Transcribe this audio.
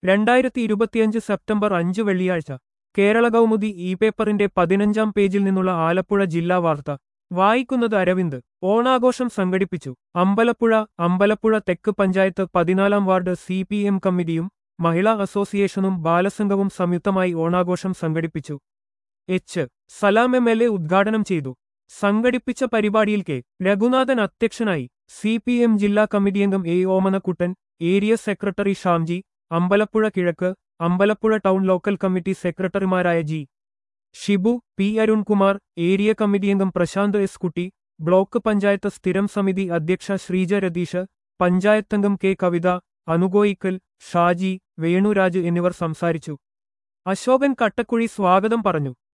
2025 September 5 വെള്ളിയാഴ്ച Kerala Kaumudi E പേപ്പറിന്റെ 15-ാം പേജിൽ നിന്നുള്ള ആലപ്പുഴ ജില്ലാ വാർത്ത വായിക്കുന്നത് അരവിന്ദ്. ഓണാഘോഷം സംഘടിപ്പിച്ചു. അമ്പലപ്പുഴ തെക്ക് പഞ്ചായത്ത് 14-ാം വാർഡ് CPM കമ്മിറ്റിയും മഹിളാ അസോസിയേഷനും ബാലസംഘവും സംയുക്തമായി ഓണാഘോഷം സംഘടിപ്പിച്ചു. സലാം MLA ഉദ്ഘാടനം ചെയ്തു. സംഘടിപ്പിച്ച പരിപാടിയിൽ കെ. രഘുനാഥൻ അധ്യക്ഷനായി. CPM ജില്ലാ കമ്മിറ്റിയംഗം A. Omanakuttan, area secretary Shamji, Ambalappuzha കിഴക്ക്, അമ്പലപ്പുഴ ടൗൺ ലോക്കൽ കമ്മിറ്റി സെക്രട്ടറിമാരായ G. Shibu, P. Arunkumar, area കമ്മിറ്റിയംഗം പ്രശാന്ത് S. കുട്ടി, ബ്ലോക്ക് പഞ്ചായത്ത് സ്ഥിരം സമിതി അധ്യക്ഷ ശ്രീജ രതീഷ്, പഞ്ചായത്തംഗം K. കവിത, അനുഗോയിക്കൽ, ഷാജി, വേണുരാജ് എന്നിവർ സംസാരിച്ചു. അശോകൻ കട്ടക്കുഴി സ്വാഗതം പറഞ്ഞു.